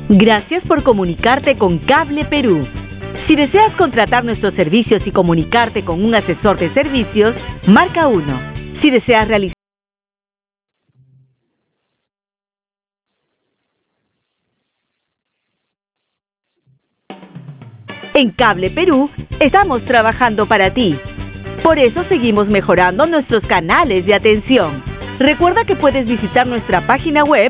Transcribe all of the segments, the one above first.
Gracias por comunicarte con Cable Perú. Si deseas contratar nuestros servicios y comunicarte con un asesor de servicios, marca 1. Si deseas realizar en Cable Perú, estamos trabajando para ti. Por eso seguimos mejorando nuestros canales de atención. Recuerda que puedes visitar nuestra página web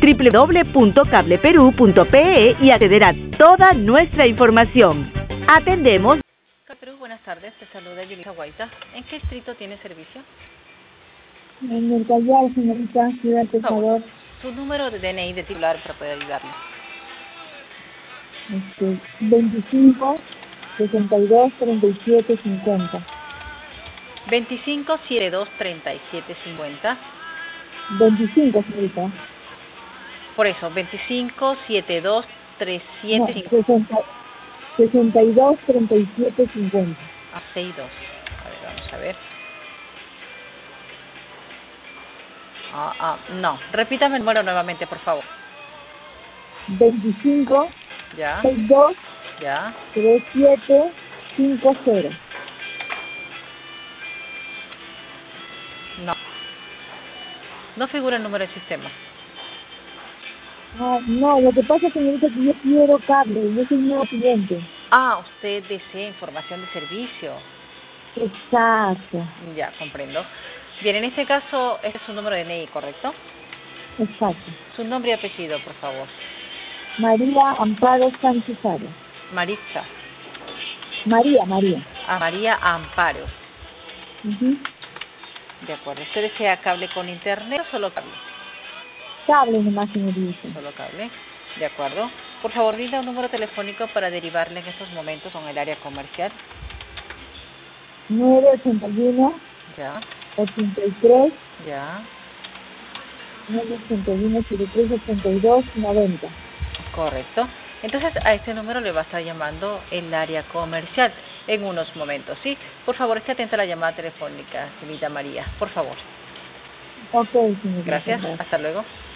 www.cableperú.pe y acceder a toda nuestra información. Atendemos. Perú, buenas tardes, te saluda Yulisa Guaita. ¿En qué distrito tiene servicio? En el Callao, señorita, Ciudad del Salvador. Su número de DNI de titular para poder ayudarle. 25 62 37 50. 25 72 37 50. 25, señorita. Por eso, 25 72 37 No, 50. 62 37 50. A 62. A ver, vamos a ver. No. Repítame el número nuevamente, por favor. 25 Ya. 62 Ya. 37 50. No. No figura el número del sistema. No, lo que pasa, señorita, es que yo quiero cable, yo soy nuevo cliente. Usted desea información de servicio. Exacto, Ya, comprendo. Bien, en este caso, este es su número de DNI, ¿correcto? exacto. Su nombre y apellido, por favor. María Amparo Sánchez Arias. Maritza. María. María Amparo. Ujú. De acuerdo. ¿Usted desea cable con internet o solo cable? Cable nomás, señorita. Solo cable. De acuerdo. Por favor, brinda un número telefónico para derivarle en estos momentos con el área comercial. 981 Ya. 83 Ya. 981 03 82 90. Correcto. Entonces, a este número le va a estar llamando el área comercial en unos momentos, ¿sí? Por favor, esté atenta a la llamada telefónica, señorita María. Por favor. Ok, señorita. Gracias. Hasta luego.